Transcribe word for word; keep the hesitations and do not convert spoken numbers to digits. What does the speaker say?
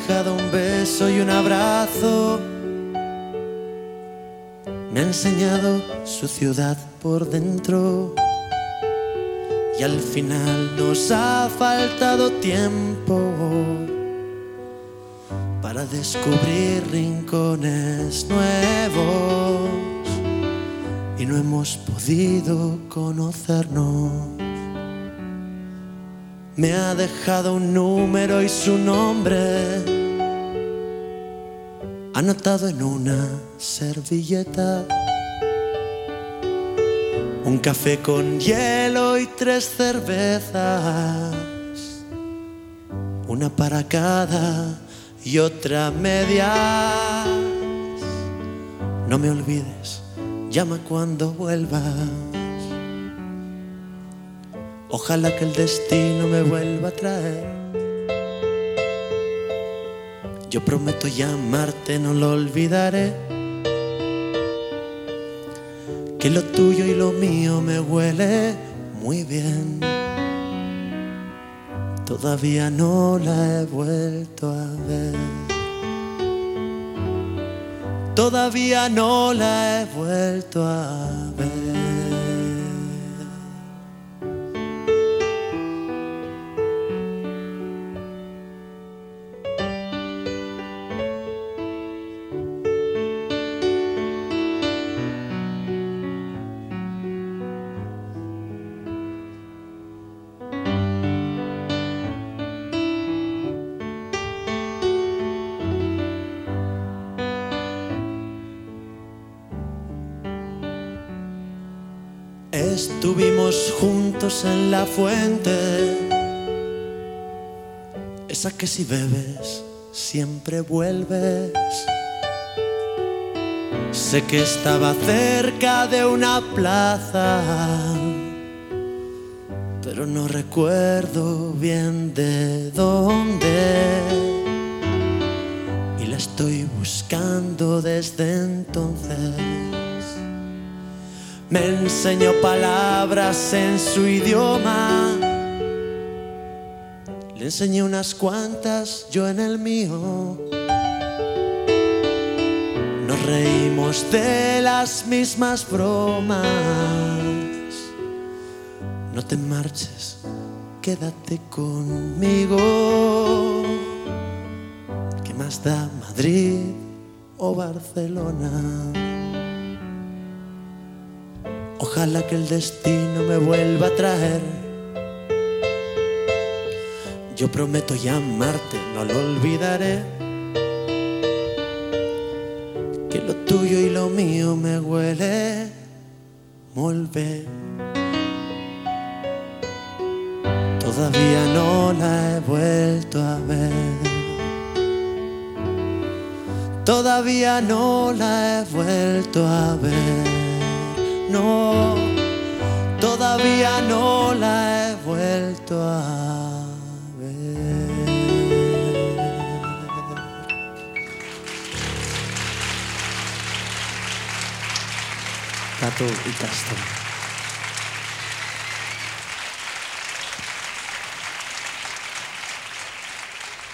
dejado un beso y un abrazo. Me ha enseñado su ciudad por dentro. Y al final nos ha faltado tiempo para descubrir rincones nuevos. Y no hemos podido conocernos. Me ha dejado un número y su nombre anotado en una servilleta. Un café con hielo y tres cervezas, una para cada y otra medias. No me olvides, llama cuando vuelvas. Ojalá que el destino me vuelva a traer. Yo prometo llamarte, no lo olvidaré. Que lo tuyo y lo mío me huele muy bien. Todavía no la he vuelto a ver. Todavía no la he vuelto a ver. Estuvimos juntos en la fuente, esa que si bebes siempre vuelves. Sé que estaba cerca de una plaza, pero no recuerdo bien de dónde. Y la estoy buscando desde entonces. Me enseñó palabras en su idioma. Le enseñé unas cuantas, yo en el mío. Nos reímos de las mismas bromas. No te marches, quédate conmigo. ¿Qué más da Madrid o Barcelona? Ojalá que el destino me vuelva a traer. Yo prometo llamarte, no lo olvidaré. Que lo tuyo y lo mío me huele muy bien. Todavía no la he vuelto a ver. Todavía no la he vuelto a ver. No, todavía no la he vuelto a ver. Tato y Castro.